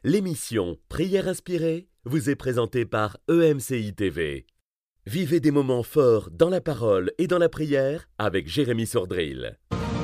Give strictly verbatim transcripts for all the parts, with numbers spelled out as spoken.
L'émission Prière inspirée vous est présentée par E M C I T V. Vivez des moments forts dans la parole et dans la prière avec Jérémy Sordrill.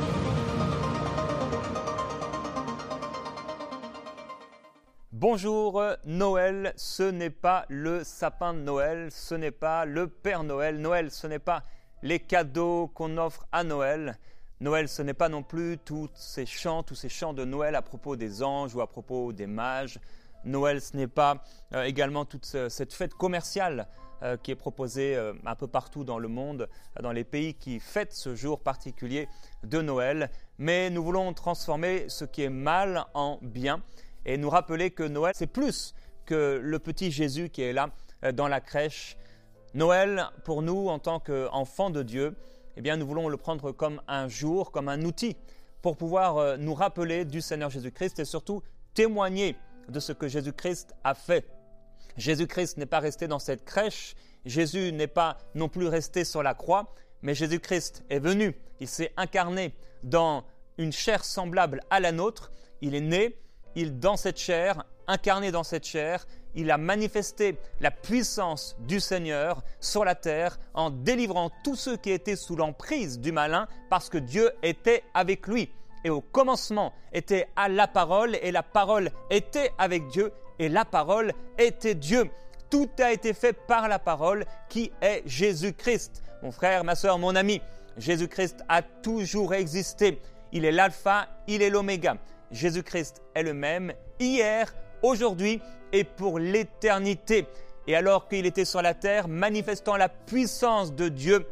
Bonjour, Noël, ce n'est pas le sapin de Noël, ce n'est pas le Père Noël. Noël, ce n'est pas les cadeaux qu'on offre à Noël. Noël, ce n'est pas non plus tous ces chants, tous ces chants de Noël à propos des anges ou à propos des mages. Noël, ce n'est pas euh, également toute ce, cette fête commerciale euh, qui est proposée euh, un peu partout dans le monde, dans les pays qui fêtent ce jour particulier de Noël. Mais nous voulons transformer ce qui est mal en bien et nous rappeler que Noël, c'est plus que le petit Jésus qui est là euh, dans la crèche. Noël, pour nous, en tant qu'enfants de Dieu, eh bien, nous voulons le prendre comme un jour, comme un outil pour pouvoir euh, nous rappeler du Seigneur Jésus-Christ et surtout témoigner de ce que Jésus-Christ a fait. Jésus-Christ n'est pas resté dans cette crèche, Jésus n'est pas non plus resté sur la croix, mais Jésus-Christ est venu, il s'est incarné dans une chair semblable à la nôtre, il est né, il dans cette chair, incarné dans cette chair, il a manifesté la puissance du Seigneur sur la terre en délivrant tous ceux qui étaient sous l'emprise du malin parce que Dieu était avec lui. Et au commencement était à la parole et la parole était avec Dieu et la parole était Dieu. Tout a été fait par la parole qui est Jésus-Christ. Mon frère, ma sœur, mon ami, Jésus-Christ a toujours existé. Il est l'alpha, il est l'oméga. Jésus-Christ est le même hier, aujourd'hui et pour l'éternité. Et alors qu'il était sur la terre, manifestant la puissance de Dieu,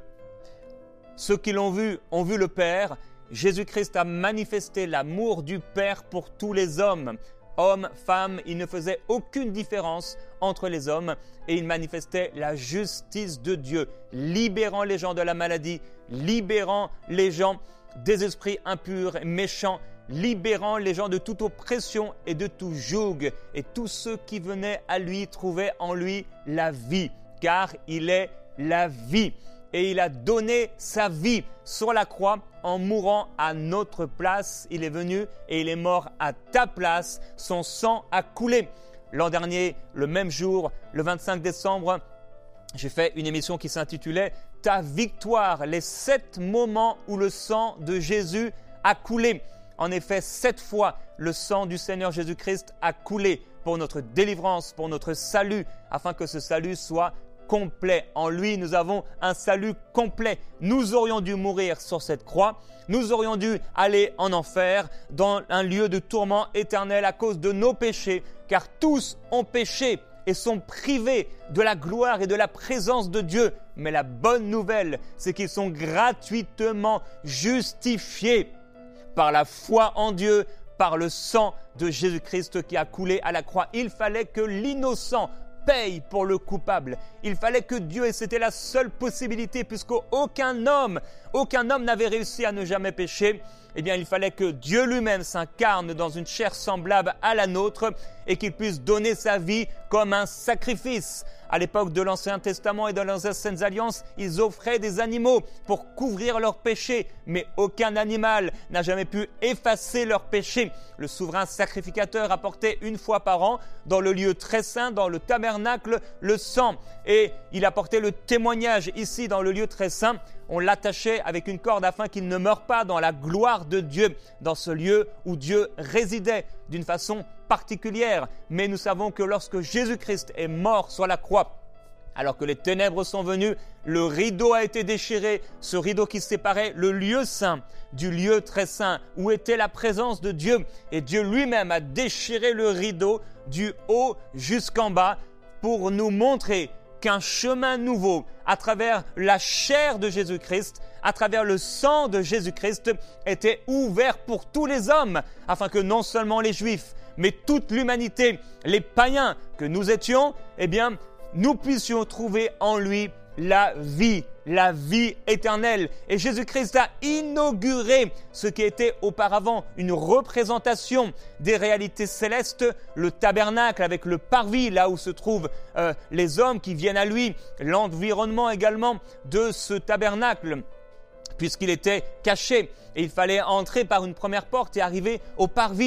ceux qui l'ont vu ont vu le Père. Jésus-Christ a manifesté l'amour du Père pour tous les hommes. Hommes, femmes, il ne faisait aucune différence entre les hommes et il manifestait la justice de Dieu, libérant les gens de la maladie, libérant les gens des esprits impurs et méchants, libérant les gens de toute oppression et de tout joug. Et tous ceux qui venaient à lui trouvaient en lui la vie, car il est la vie. Et il a donné sa vie sur la croix en mourant à notre place. Il est venu et il est mort à ta place. Son sang a coulé. L'an dernier, le même jour, le vingt-cinq décembre, j'ai fait une émission qui s'intitulait « Ta victoire, les sept moments où le sang de Jésus a coulé ». En effet, sept fois, le sang du Seigneur Jésus-Christ a coulé pour notre délivrance, pour notre salut, afin que ce salut soit complet. En lui, nous avons un salut complet. Nous aurions dû mourir sur cette croix. Nous aurions dû aller en enfer, dans un lieu de tourment éternel à cause de nos péchés, car tous ont péché et sont privés de la gloire et de la présence de Dieu. Mais la bonne nouvelle, c'est qu'ils sont gratuitement justifiés par la foi en Dieu, par le sang de Jésus-Christ qui a coulé à la croix. Il fallait que l'innocent paye pour le coupable. Il fallait que Dieu, et c'était la seule possibilité, puisqu'aucun homme, aucun homme n'avait réussi à ne jamais pécher, eh bien il fallait que Dieu lui-même s'incarne dans une chair semblable à la nôtre et qu'il puisse donner sa vie comme un sacrifice. À l'époque de l'Ancien Testament et de les Anciennes Alliances, ils offraient des animaux pour couvrir leurs péchés, mais aucun animal n'a jamais pu effacer leurs péchés. Le souverain sacrificateur apportait une fois par an dans le lieu très saint, dans le tabernacle, le sang. Et il apportait le témoignage ici dans le lieu très saint. On l'attachait avec une corde afin qu'il ne meure pas dans la gloire de Dieu, dans ce lieu où Dieu résidait d'une façon particulière. Mais nous savons que lorsque Jésus-Christ est mort sur la croix, alors que les ténèbres sont venues, le rideau a été déchiré, ce rideau qui séparait le lieu saint du lieu très saint, où était la présence de Dieu. Et Dieu lui-même a déchiré le rideau du haut jusqu'en bas pour nous montrer qu'un chemin nouveau, à travers la chair de Jésus-Christ, à travers le sang de Jésus-Christ, était ouvert pour tous les hommes, afin que non seulement les Juifs, mais toute l'humanité, les païens que nous étions, eh bien, nous puissions trouver en lui la vie, la vie éternelle. Et Jésus-Christ a inauguré ce qui était auparavant une représentation des réalités célestes, le tabernacle avec le parvis, là où se trouvent euh, les hommes qui viennent à lui, l'environnement également de ce tabernacle, puisqu'il était caché. Et il fallait entrer par une première porte et arriver au parvis.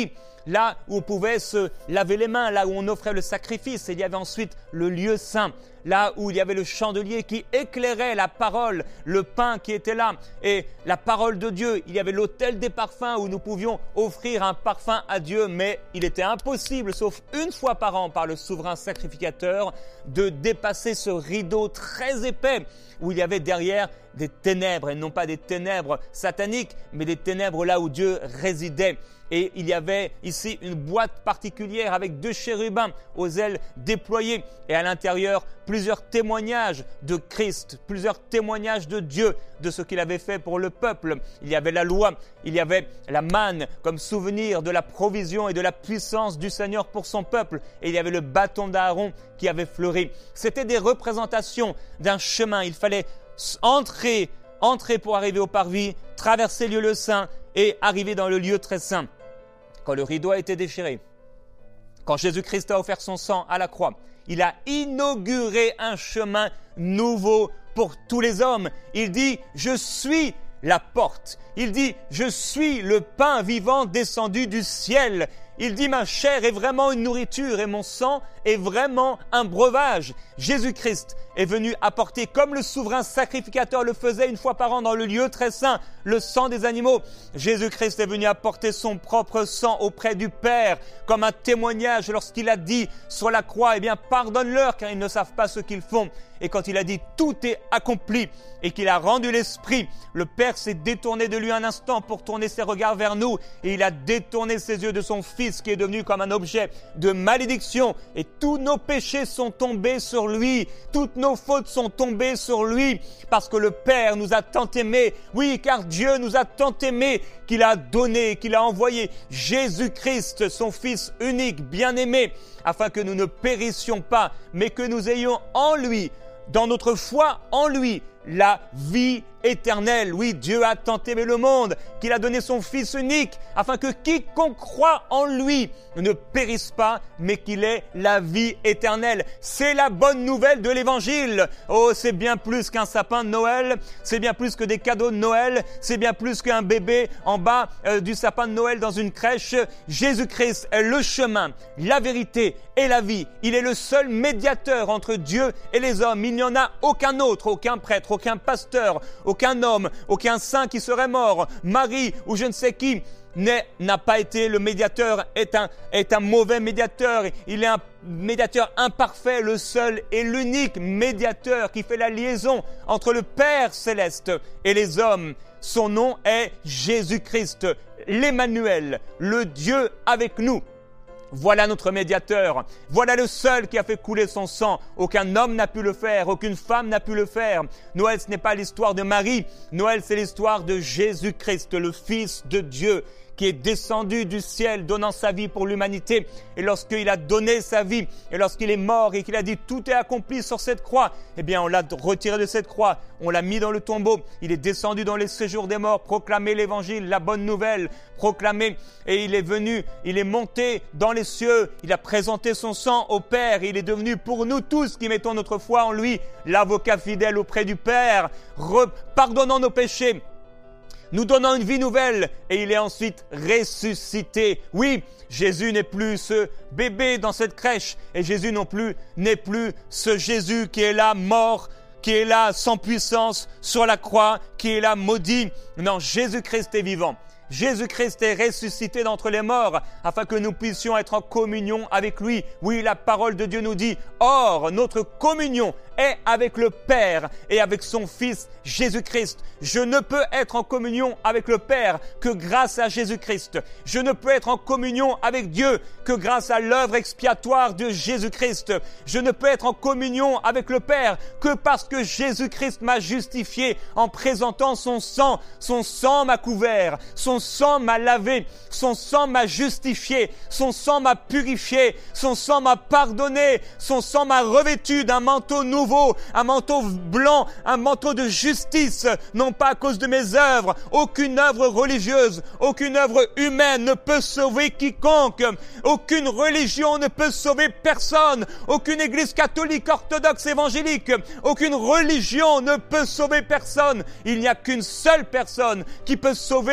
là où on pouvait se laver les mains, là où on offrait le sacrifice. Et il y avait ensuite le lieu saint, là où il y avait le chandelier qui éclairait la parole, le pain qui était là et la parole de Dieu. Il y avait l'autel des parfums où nous pouvions offrir un parfum à Dieu, mais il était impossible, sauf une fois par an par le souverain sacrificateur, de dépasser ce rideau très épais où il y avait derrière des ténèbres, et non pas des ténèbres sataniques, mais des ténèbres là où Dieu résidait. Et il y avait ici une boîte particulière avec deux chérubins aux ailes déployées et à l'intérieur plusieurs témoignages de Christ, plusieurs témoignages de Dieu, de ce qu'il avait fait pour le peuple. Il y avait la loi, il y avait la manne comme souvenir de la provision et de la puissance du Seigneur pour son peuple. Et il y avait le bâton d'Aaron qui avait fleuri. C'était des représentations d'un chemin. Il fallait entrer, entrer pour arriver au parvis, traverser le lieu saint et arriver dans le lieu très saint. Quand le rideau a été déchiré, quand Jésus-Christ a offert son sang à la croix, il a inauguré un chemin nouveau pour tous les hommes. Il dit « Je suis la porte ». Il dit « Je suis le pain vivant descendu du ciel ». Il dit « Ma chair est vraiment une nourriture et mon sang est vraiment un breuvage ». Jésus-Christ est venu apporter, comme le souverain sacrificateur le faisait une fois par an dans le lieu très saint, le sang des animaux. Jésus-Christ est venu apporter son propre sang auprès du Père, comme un témoignage lorsqu'il a dit sur la croix, « Eh bien, pardonne-leur car ils ne savent pas ce qu'ils font ». Et quand il a dit « Tout est accompli » et qu'il a rendu l'Esprit, le Père s'est détourné de lui un instant pour tourner ses regards vers nous et il a détourné ses yeux de son Fils qui est devenu comme un objet de malédiction et tous nos péchés sont tombés sur lui, toutes nos fautes sont tombées sur lui parce que le Père nous a tant aimés, oui, car Dieu nous a tant aimés qu'il a donné, qu'il a envoyé Jésus-Christ, son Fils unique, bien-aimé, afin que nous ne périssions pas, mais que nous ayons en lui, dans notre foi en lui, la vie éternelle. Oui, Dieu a tant aimé le monde qu'il a donné son Fils unique afin que quiconque croit en lui ne périsse pas, mais qu'il ait la vie éternelle. C'est la bonne nouvelle de l'Évangile. Oh, c'est bien plus qu'un sapin de Noël, c'est bien plus que des cadeaux de Noël, c'est bien plus qu'un bébé en bas euh, du sapin de Noël dans une crèche. Jésus-Christ est le chemin, la vérité et la vie. Il est le seul médiateur entre Dieu et les hommes. Il n'y en a aucun autre, aucun prêtre, aucun pasteur, aucun homme, aucun saint qui serait mort, Marie ou je ne sais qui n'est, n'a pas été le médiateur, est un, est un mauvais médiateur, il est un médiateur imparfait, le seul et l'unique médiateur qui fait la liaison entre le Père céleste et les hommes. Son nom est Jésus-Christ, l'Emmanuel, le Dieu avec nous. Voilà notre médiateur, voilà le seul qui a fait couler son sang. Aucun homme n'a pu le faire, aucune femme n'a pu le faire. Noël, ce n'est pas l'histoire de Marie, Noël, c'est l'histoire de Jésus-Christ, le Fils de Dieu, qui est descendu du ciel, donnant sa vie pour l'humanité. Et lorsqu'il a donné sa vie, et lorsqu'il est mort et qu'il a dit « tout est accompli sur cette croix », eh bien on l'a retiré de cette croix, on l'a mis dans le tombeau, il est descendu dans les séjours des morts, proclamer l'évangile, la bonne nouvelle, proclamer, et il est venu, il est monté dans les cieux, il a présenté son sang au Père, et il est devenu pour nous tous qui mettons notre foi en lui, l'avocat fidèle auprès du Père, re- pardonnant nos péchés, nous donnant une vie nouvelle, et il est ensuite ressuscité. Oui, Jésus n'est plus ce bébé dans cette crèche, et Jésus non plus n'est plus ce Jésus qui est là mort, qui est là sans puissance sur la croix, qui est là maudit. Non, Jésus-Christ est vivant. Jésus-Christ est ressuscité d'entre les morts afin que nous puissions être en communion avec lui. Oui, la parole de Dieu nous dit « Or, notre communion est avec le Père et avec son Fils Jésus-Christ. Je ne peux être en communion avec le Père que grâce à Jésus-Christ. Je ne peux être en communion avec Dieu que grâce à l'œuvre expiatoire de Jésus-Christ. Je ne peux être en communion avec le Père que parce que Jésus-Christ m'a justifié en présentant son sang. Son sang m'a couvert, son sang m'a lavé, son sang m'a justifié, son sang m'a purifié, son sang m'a pardonné, son sang m'a revêtu d'un manteau nouveau. Un manteau blanc, un manteau de justice, non pas à cause de mes œuvres. Aucune œuvre religieuse, aucune œuvre humaine ne peut sauver quiconque. Aucune religion ne peut sauver personne. Aucune église catholique, orthodoxe, évangélique, aucune religion ne peut sauver personne. Il n'y a qu'une seule personne qui peut sauver quiconque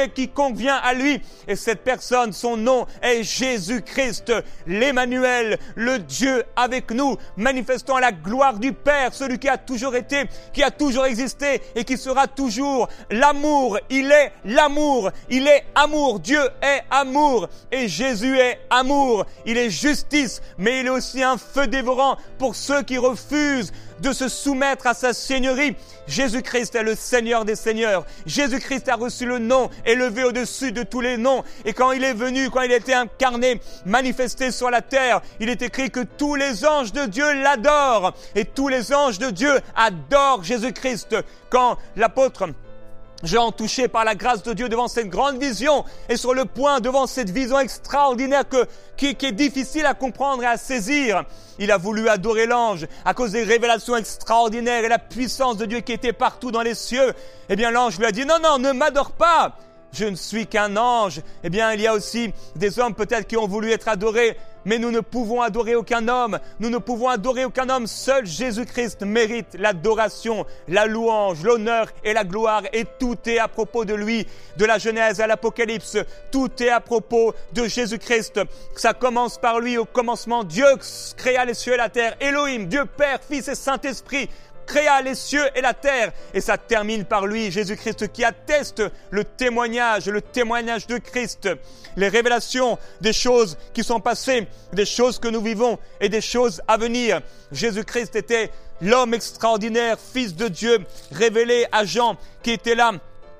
quiconque vient à lui. Et cette personne, son nom est Jésus-Christ, l'Emmanuel, le Dieu avec nous, manifestant la gloire du Père, celui qui a toujours été, qui a toujours existé et qui sera toujours l'amour. Il est l'amour, il est amour, Dieu est amour et Jésus est amour. Il est justice, mais il est aussi un feu dévorant pour ceux qui refusent de se soumettre à sa seigneurie. Jésus-Christ est le Seigneur des Seigneurs. Jésus-Christ a reçu le nom élevé au-dessus de tous les noms. Et quand il est venu, quand il a été incarné, manifesté sur la terre, il est écrit que tous les anges de Dieu l'adorent. Et tous les anges de Dieu adorent Jésus-Christ. Quand l'apôtre Jean, touché par la grâce de Dieu devant cette grande vision, est sur le point devant cette vision extraordinaire que, qui, qui est difficile à comprendre et à saisir. Il a voulu adorer l'ange à cause des révélations extraordinaires et la puissance de Dieu qui était partout dans les cieux. Eh bien, l'ange lui a dit, non, non, ne m'adore pas. Je ne suis qu'un ange. Eh bien, il y a aussi des hommes peut-être qui ont voulu être adorés, mais nous ne pouvons adorer aucun homme. Nous ne pouvons adorer aucun homme. Seul Jésus-Christ mérite l'adoration, la louange, l'honneur et la gloire. Et tout est à propos de lui, de la Genèse à l'Apocalypse. Tout est à propos de Jésus-Christ. Ça commence par lui. Au commencement, Dieu créa les cieux et la terre. Elohim, Dieu Père, Fils et Saint-Esprit, créa les cieux et la terre. Et ça termine par lui, Jésus-Christ, qui atteste le témoignage, le témoignage de Christ. Les révélations des choses qui sont passées, des choses que nous vivons et des choses à venir. Jésus-Christ était l'homme extraordinaire, Fils de Dieu, révélé à Jean, qui était là.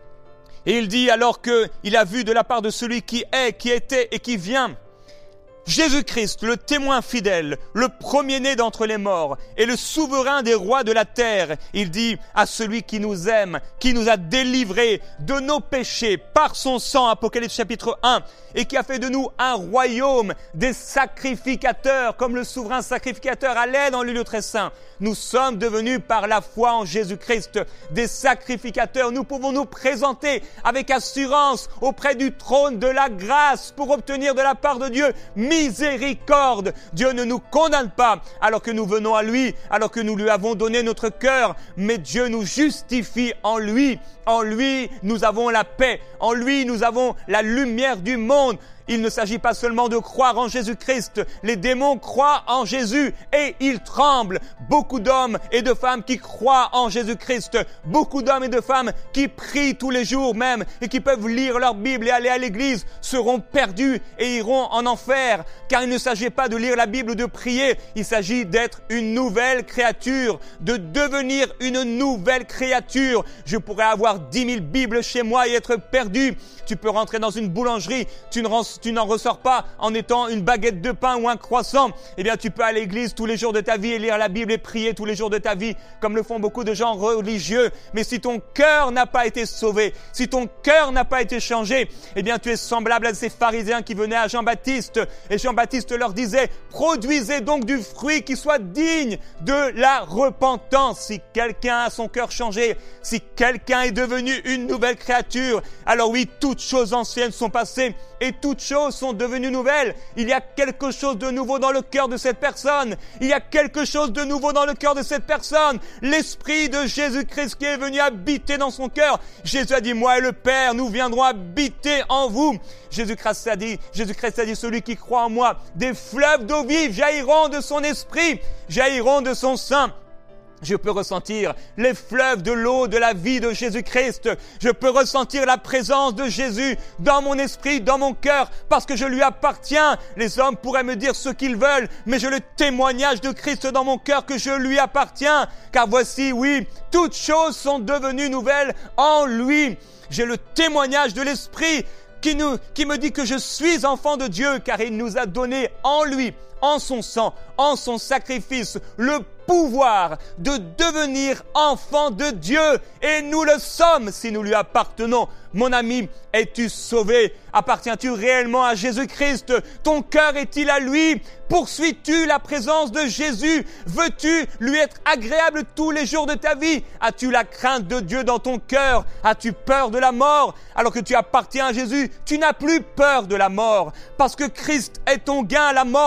Et il dit, alors qu'il a vu de la part de celui qui est, qui était et qui vient, Jésus-Christ, le témoin fidèle, le premier-né d'entre les morts et le souverain des rois de la terre, il dit à celui qui nous aime, qui nous a délivrés de nos péchés par son sang, Apocalypse chapitre un, et qui a fait de nous un royaume des sacrificateurs, comme le souverain sacrificateur allait dans le lieu très saint. Nous sommes devenus par la foi en Jésus-Christ des sacrificateurs. Nous pouvons nous présenter avec assurance auprès du trône de la grâce pour obtenir de la part de Dieu miséricorde. Dieu ne nous condamne pas alors que nous venons à lui, alors que nous lui avons donné notre cœur, mais Dieu nous justifie en lui. En lui, nous avons la paix. En lui, nous avons la lumière du monde. Il ne s'agit pas seulement de croire en Jésus-Christ. Les démons croient en Jésus et ils tremblent. Beaucoup d'hommes et de femmes qui croient en Jésus-Christ. Beaucoup d'hommes et de femmes qui prient tous les jours même et qui peuvent lire leur Bible et aller à l'église seront perdus et iront en enfer. Car il ne s'agit pas de lire la Bible ou de prier. Il s'agit d'être une nouvelle créature, de devenir une nouvelle créature. Je pourrais avoir dix mille Bibles chez moi et être perdu. Tu peux rentrer dans une boulangerie, tu ne tu n'en ressors pas en étant une baguette de pain ou un croissant. Eh bien, tu peux aller à l'église tous les jours de ta vie et lire la Bible et prier tous les jours de ta vie, comme le font beaucoup de gens religieux. Mais si ton cœur n'a pas été sauvé, si ton cœur n'a pas été changé, eh bien, tu es semblable à ces pharisiens qui venaient à Jean-Baptiste. Et Jean-Baptiste leur disait, produisez donc du fruit qui soit digne de la repentance. Si quelqu'un a son cœur changé, si quelqu'un est devenu une nouvelle créature, alors oui, toutes choses anciennes sont passées et toutes choses sont devenues nouvelles. Il y a quelque chose de nouveau dans le cœur de cette personne. Il y a quelque chose de nouveau dans le cœur de cette personne. L'Esprit de Jésus-Christ qui est venu habiter dans son cœur. Jésus a dit, moi et le Père, nous viendrons habiter en vous. Jésus-Christ a dit, Jésus-Christ a dit, celui qui croit en moi, des fleuves d'eau vive jailliront de son esprit, jailliront de son sein. Je peux ressentir les fleuves de l'eau de la vie de Jésus-Christ. Je peux ressentir la présence de Jésus dans mon esprit, dans mon cœur, parce que je lui appartiens. Les hommes pourraient me dire ce qu'ils veulent, mais j'ai le témoignage de Christ dans mon cœur que je lui appartiens. Car voici, oui, toutes choses sont devenues nouvelles en lui. J'ai le témoignage de l'Esprit qui nous, qui me dit que je suis enfant de Dieu, car il nous a donné en lui, en son sang, en son sacrifice, le pouvoir de devenir enfant de Dieu. Et nous le sommes si nous lui appartenons. Mon ami, es-tu sauvé? Appartiens-tu réellement à Jésus-Christ? Ton cœur est-il à lui? Poursuis-tu la présence de Jésus? Veux-tu lui être agréable tous les jours de ta vie? As-tu la crainte de Dieu dans ton cœur? As-tu peur de la mort? Alors que tu appartiens à Jésus, tu n'as plus peur de la mort. Parce que Christ est ton gain, la mort est ton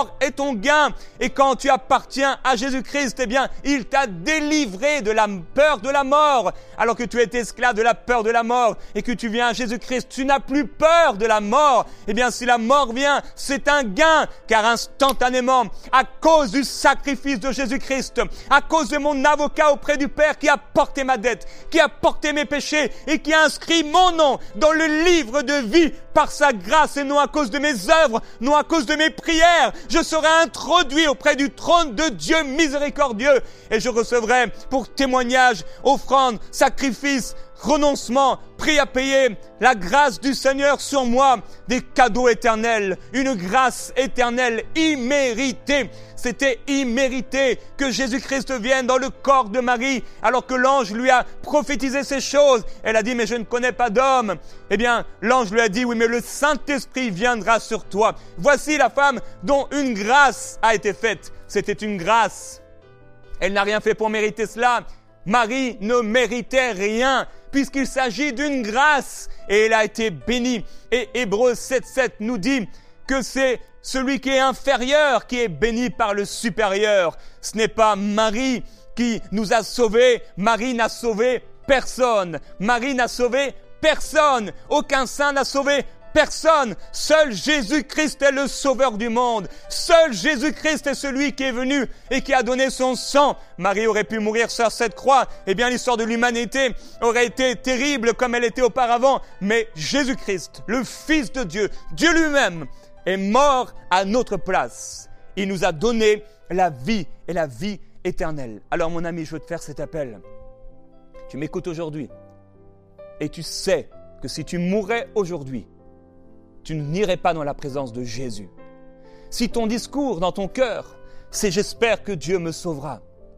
ton gain. Et quand tu appartiens à Jésus-Christ, eh bien, il t'a délivré de la peur de la mort. Alors que tu étais esclave de la peur de la mort et que tu viens à Jésus-Christ, tu n'as plus peur de la mort. Eh bien, si la mort vient, c'est un gain, car instantanément, à cause du sacrifice de Jésus-Christ, à cause de mon avocat auprès du Père qui a porté ma dette, qui a porté mes péchés et qui a inscrit mon nom dans le livre de vie par sa grâce et non à cause de mes œuvres, non à cause de mes prières, je serai introduit auprès du trône de Dieu miséricordieux et je recevrai pour témoignage, offrande, sacrifice, renoncement, prix à payer, la grâce du Seigneur sur moi, des cadeaux éternels, une grâce éternelle imméritée. C'était immérité que Jésus-Christ vienne dans le corps de Marie, alors que l'ange lui a prophétisé ces choses. Elle a dit, mais je ne connais pas d'homme. Eh bien, l'ange lui a dit, oui, mais le Saint-Esprit viendra sur toi. Voici la femme dont une grâce a été faite. C'était une grâce. Elle n'a rien fait pour mériter cela. Marie ne méritait rien, puisqu'il s'agit d'une grâce, et elle a été bénie. Et Hébreux sept sept nous dit que c'est celui qui est inférieur qui est béni par le supérieur. Ce n'est pas Marie qui nous a sauvés. Marie n'a sauvé personne. Marie n'a sauvé personne. Aucun saint n'a sauvé personne. Seul Jésus-Christ est le sauveur du monde. Seul Jésus-Christ est celui qui est venu et qui a donné son sang. Marie aurait pu mourir sur cette croix. Eh bien, l'histoire de l'humanité aurait été terrible comme elle était auparavant. Mais Jésus-Christ, le Fils de Dieu, Dieu lui-même, est mort à notre place. Il nous a donné la vie et la vie éternelle. Alors, mon ami, je veux te faire cet appel. Tu m'écoutes aujourd'hui et tu sais que si tu mourais aujourd'hui, tu n'irais pas dans la présence de Jésus. Si ton discours dans ton cœur, c'est « j'espère que Dieu me sauvera ».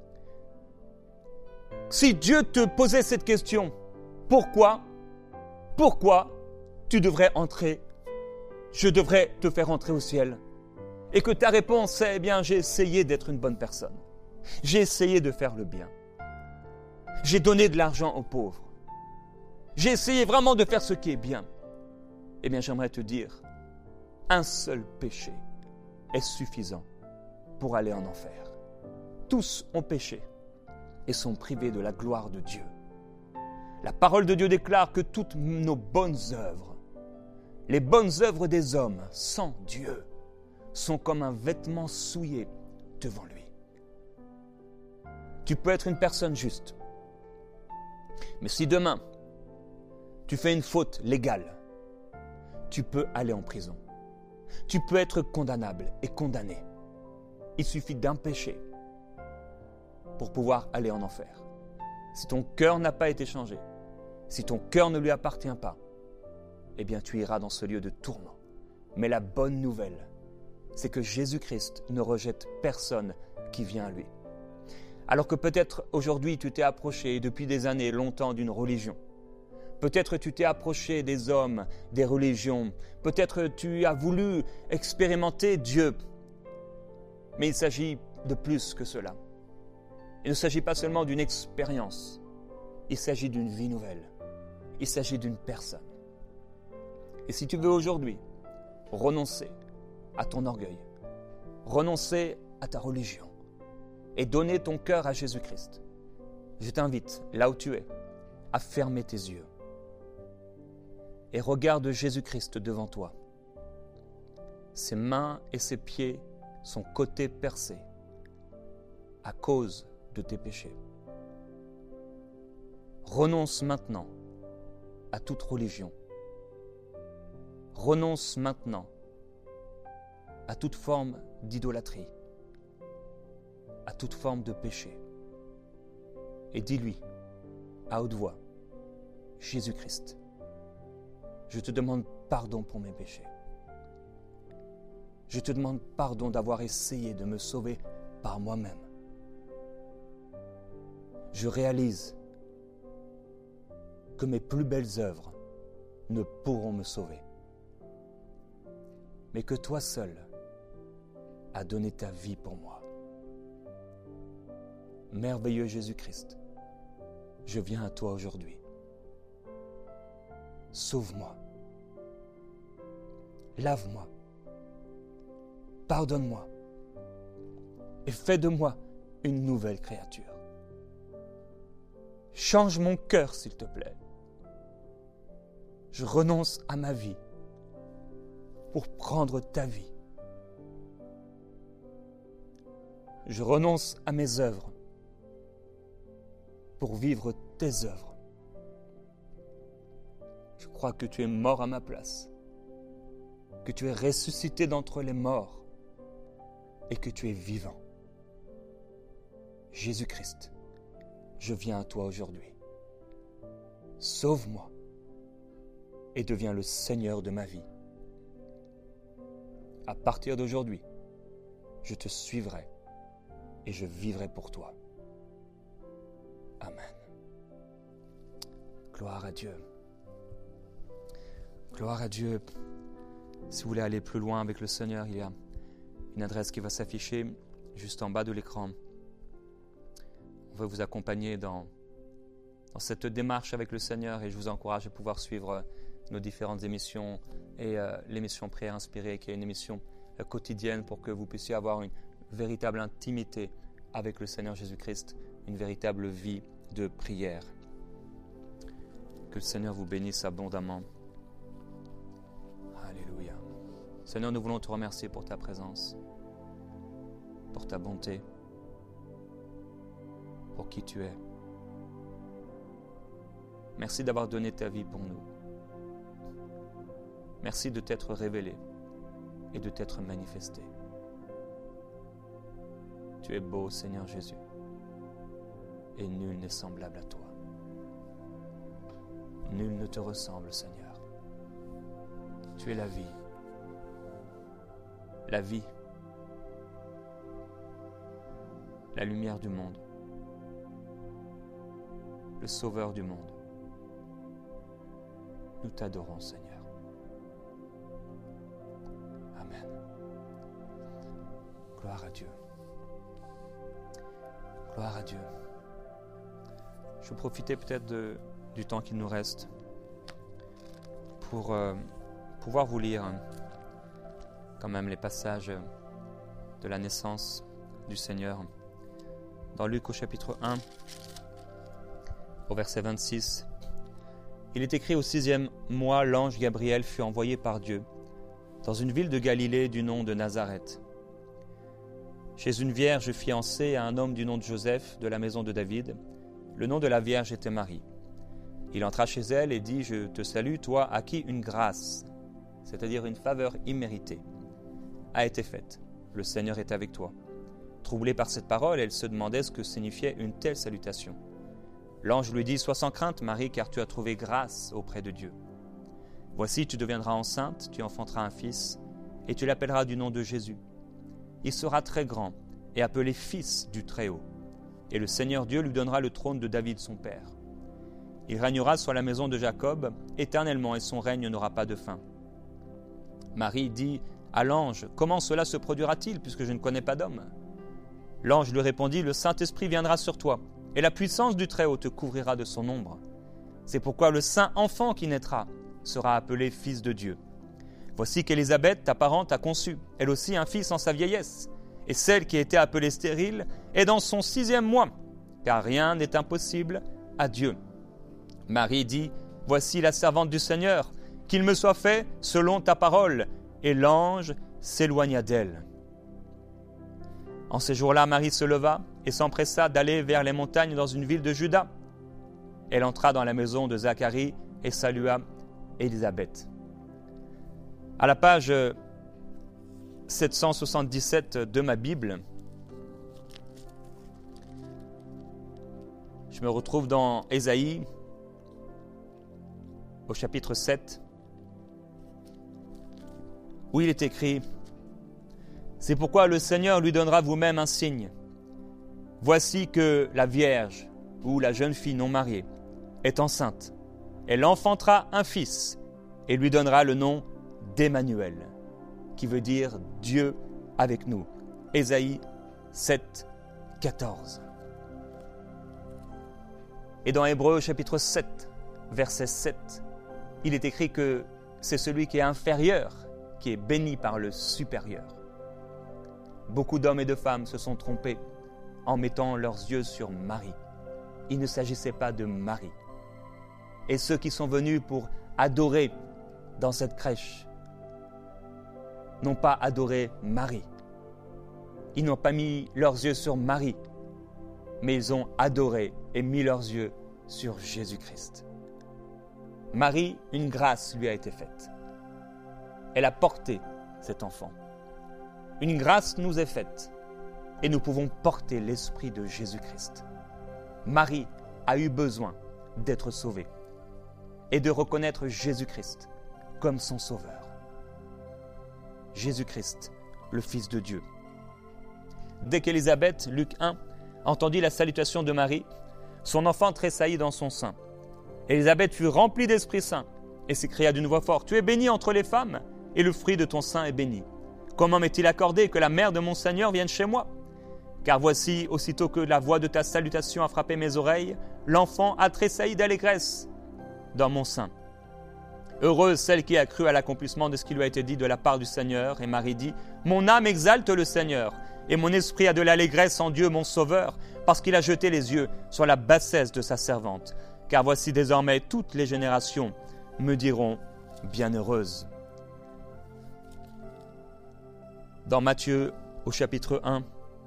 Si Dieu te posait cette question, pourquoi, pourquoi tu devrais entrer, je devrais te faire entrer au ciel, et que ta réponse est « eh bien, j'ai essayé d'être une bonne personne, j'ai essayé de faire le bien, j'ai donné de l'argent aux pauvres, j'ai essayé vraiment de faire ce qui est bien ». Eh bien, j'aimerais te dire, un seul péché est suffisant pour aller en enfer. Tous ont péché et sont privés de la gloire de Dieu. La parole de Dieu déclare que toutes nos bonnes œuvres, les bonnes œuvres des hommes sans Dieu, sont comme un vêtement souillé devant lui. Tu peux être une personne juste, mais si demain, tu fais une faute légale, tu peux aller en prison. Tu peux être condamnable et condamné. Il suffit d'un péché pour pouvoir aller en enfer. Si ton cœur n'a pas été changé, si ton cœur ne lui appartient pas, eh bien tu iras dans ce lieu de tourment. Mais la bonne nouvelle, c'est que Jésus-Christ ne rejette personne qui vient à lui. Alors que peut-être aujourd'hui tu t'es approché depuis des années, longtemps d'une religion. Peut-être tu t'es approché des hommes, des religions. Peut-être tu as voulu expérimenter Dieu. Mais il s'agit de plus que cela. Il ne s'agit pas seulement d'une expérience. Il s'agit d'une vie nouvelle. Il s'agit d'une personne. Et si tu veux aujourd'hui renoncer à ton orgueil, renoncer à ta religion et donner ton cœur à Jésus-Christ, je t'invite, là où tu es, à fermer tes yeux. Et regarde Jésus-Christ devant toi. Ses mains et ses pieds sont côtés percés à cause de tes péchés. Renonce maintenant à toute religion. Renonce maintenant à toute forme d'idolâtrie, à toute forme de péché. Et dis-lui à haute voix, Jésus-Christ, je te demande pardon pour mes péchés. Je te demande pardon d'avoir essayé de me sauver par moi-même. Je réalise que mes plus belles œuvres ne pourront me sauver, mais que toi seul as donné ta vie pour moi. Merveilleux Jésus-Christ, je viens à toi aujourd'hui. Sauve-moi, lave-moi, pardonne-moi et fais de moi une nouvelle créature. Change mon cœur, s'il te plaît. Je renonce à ma vie pour prendre ta vie. Je renonce à mes œuvres pour vivre tes œuvres. Je crois que tu es mort à ma place, que tu es ressuscité d'entre les morts et que tu es vivant. Jésus-Christ, je viens à toi aujourd'hui. Sauve-moi et deviens le Seigneur de ma vie. À partir d'aujourd'hui, je te suivrai et je vivrai pour toi. Amen. Gloire à Dieu. Gloire à Dieu. Si vous voulez aller plus loin avec le Seigneur, il y a une adresse qui va s'afficher juste en bas de l'écran. On veut vous accompagner dans, dans cette démarche avec le Seigneur et je vous encourage à pouvoir suivre nos différentes émissions et euh, l'émission Prière Inspirée, qui est une émission euh, quotidienne pour que vous puissiez avoir une véritable intimité avec le Seigneur Jésus-Christ, une véritable vie de prière. Que le Seigneur vous bénisse abondamment. Alléluia. Seigneur, nous voulons te remercier pour ta présence, pour ta bonté, pour qui tu es. Merci d'avoir donné ta vie pour nous. Merci de t'être révélé et de t'être manifesté. Tu es beau, Seigneur Jésus, et nul n'est semblable à toi. Nul ne te ressemble, Seigneur. Tu es la vie. La vie. La lumière du monde. Le sauveur du monde. Nous t'adorons, Seigneur. Amen. Gloire à Dieu. Gloire à Dieu. Je vais profiter peut-être de, du temps qu'il nous reste pour euh, pouvoir vous lire hein, quand même les passages de la naissance du Seigneur. Dans Luc au chapitre un, au verset vingt-six, il est écrit: au sixième mois, l'ange Gabriel fut envoyé par Dieu dans une ville de Galilée du nom de Nazareth, chez une vierge fiancée à un homme du nom de Joseph, de la maison de David. Le nom de la vierge était Marie. Il entra chez elle et dit: je te salue, toi à qui une grâce, c'est-à-dire une faveur imméritée, a été faite. Le Seigneur est avec toi. Troublée par cette parole, elle se demandait ce que signifiait une telle salutation. L'ange lui dit: sois sans crainte, Marie, car tu as trouvé grâce auprès de Dieu. Voici, tu deviendras enceinte, tu enfanteras un fils, et tu l'appelleras du nom de Jésus. Il sera très grand et appelé Fils du Très-Haut. Et le Seigneur Dieu lui donnera le trône de David son père. Il régnera sur la maison de Jacob éternellement, et son règne n'aura pas de fin. Marie dit à l'ange: comment cela se produira-t-il, puisque je ne connais pas d'homme? L'ange lui répondit: le Saint-Esprit viendra sur toi, et la puissance du Très-Haut te couvrira de son ombre. C'est pourquoi le saint enfant qui naîtra sera appelé Fils de Dieu. Voici qu'Élisabeth, ta parente, a conçu, elle aussi, un fils en sa vieillesse. Et celle qui était appelée stérile est dans son sixième mois, car rien n'est impossible à Dieu. Marie dit: voici la servante du Seigneur, qu'il me soit fait selon ta parole. Et l'ange s'éloigna d'elle. En ces jours-là, Marie se leva et s'empressa d'aller vers les montagnes dans une ville de Juda. Elle entra dans la maison de Zacharie et salua Élisabeth. À la page sept cent soixante-dix-sept de ma Bible, je me retrouve dans Ésaïe, au chapitre sept, où il est écrit: c'est pourquoi le Seigneur lui donnera vous-même un signe. Voici que la Vierge, ou la jeune fille non mariée, est enceinte. Elle enfantera un fils et lui donnera le nom d'Emmanuel, qui veut dire Dieu avec nous. Ésaïe sept, quatorze. Et dans Hébreux chapitre sept, verset sept, il est écrit que c'est celui qui est inférieur qui est béni par le supérieur. beaucoup d'hommes et de femmes se sont trompés en mettant leurs yeux sur Marie. Il ne s'agissait pas de Marie. Et ceux qui sont venus pour adorer dans cette crèche n'ont pas adoré Marie. Ils n'ont pas mis leurs yeux sur Marie, mais ils ont adoré et mis leurs yeux sur Jésus-Christ. Marie, une grâce lui a été faite. Elle a porté cet enfant. Une grâce nous est faite et nous pouvons porter l'esprit de Jésus-Christ. Marie a eu besoin d'être sauvée et de reconnaître Jésus-Christ comme son sauveur. Jésus-Christ, le Fils de Dieu. Dès qu'Élisabeth, Luc un, entendit la salutation de Marie, son enfant tressaillit dans son sein. Élisabeth fut remplie d'Esprit Saint et s'écria d'une voix forte, « Tu es bénie entre les femmes, et le fruit de ton sein est béni. Comment m'est-il accordé que la mère de mon Seigneur vienne chez moi ? Car voici, aussitôt que la voix de ta salutation a frappé mes oreilles, l'enfant a tressailli d'allégresse dans mon sein. Heureuse celle qui a cru à l'accomplissement de ce qui lui a été dit de la part du Seigneur. » Et Marie dit, « Mon âme exalte le Seigneur, et mon esprit a de l'allégresse en Dieu mon Sauveur, parce qu'il a jeté les yeux sur la bassesse de sa servante. Car voici désormais toutes les générations me diront bienheureuse. » Dans Matthieu, au chapitre un,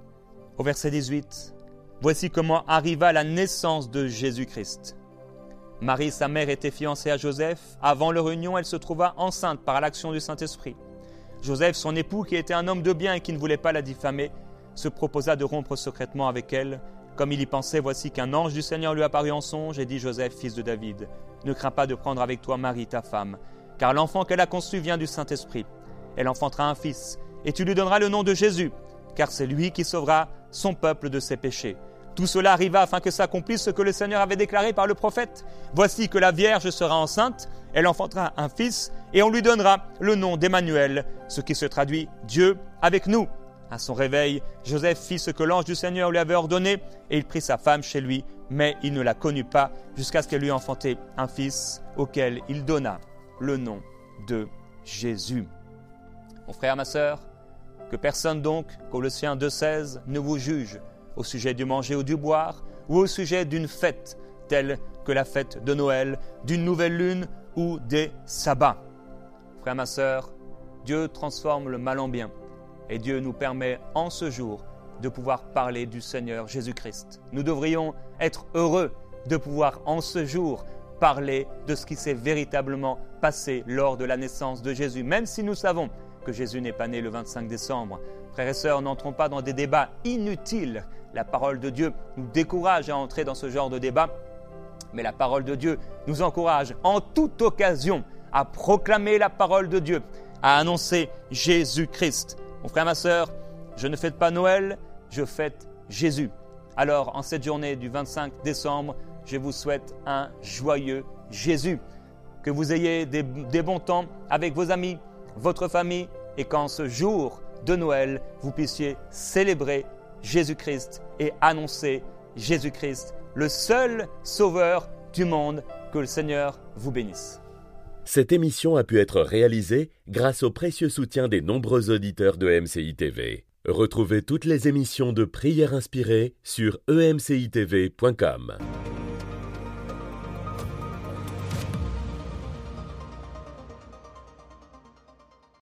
au verset dix-huit, voici comment arriva la naissance de Jésus-Christ. Marie, sa mère, était fiancée à Joseph. Avant leur union, elle se trouva enceinte par l'action du Saint-Esprit. Joseph, son époux, qui était un homme de bien et qui ne voulait pas la diffamer, se proposa de rompre secrètement avec elle. Comme il y pensait, voici qu'un ange du Seigneur lui apparut en songe et dit, « Joseph, fils de David, ne crains pas de prendre avec toi Marie, ta femme, car l'enfant qu'elle a conçu vient du Saint-Esprit. Elle enfantera un fils, et tu lui donneras le nom de Jésus, car c'est lui qui sauvera son peuple de ses péchés. » Tout cela arriva afin que s'accomplisse ce que le Seigneur avait déclaré par le prophète. « Voici que la Vierge sera enceinte, elle enfantera un fils, et on lui donnera le nom d'Emmanuel, ce qui se traduit « Dieu avec nous ». À son réveil, Joseph fit ce que l'ange du Seigneur lui avait ordonné, et il prit sa femme chez lui, mais il ne la connut pas jusqu'à ce qu'elle lui enfanté un fils, auquel il donna le nom de Jésus. Mon frère, ma sœur, que personne donc, Colossiens deux seize, ne vous juge au sujet du manger ou du boire, ou au sujet d'une fête telle que la fête de Noël, d'une nouvelle lune ou des sabbats. Frère, ma sœur, Dieu transforme le mal en bien, et Dieu nous permet en ce jour de pouvoir parler du Seigneur Jésus-Christ. Nous devrions être heureux de pouvoir en ce jour parler de ce qui s'est véritablement passé lors de la naissance de Jésus, même si nous savons que Jésus n'est pas né le vingt-cinq décembre. Frères et sœurs, n'entrons pas dans des débats inutiles. La parole de Dieu nous décourage à entrer dans ce genre de débat, mais la parole de Dieu nous encourage en toute occasion à proclamer la parole de Dieu, à annoncer Jésus-Christ. Mon frère, ma sœur, je ne fête pas Noël, je fête Jésus. Alors, en cette journée du vingt-cinq décembre, je vous souhaite un joyeux Jésus. Que vous ayez des, des bons temps avec vos amis, votre famille, et qu'en ce jour de Noël, vous puissiez célébrer Jésus-Christ et annoncer Jésus-Christ, le seul sauveur du monde. Que le Seigneur vous bénisse. Cette émission a pu être réalisée grâce au précieux soutien des nombreux auditeurs de E M C I T V. Retrouvez toutes les émissions de Prières inspirées sur e m c i t v point com.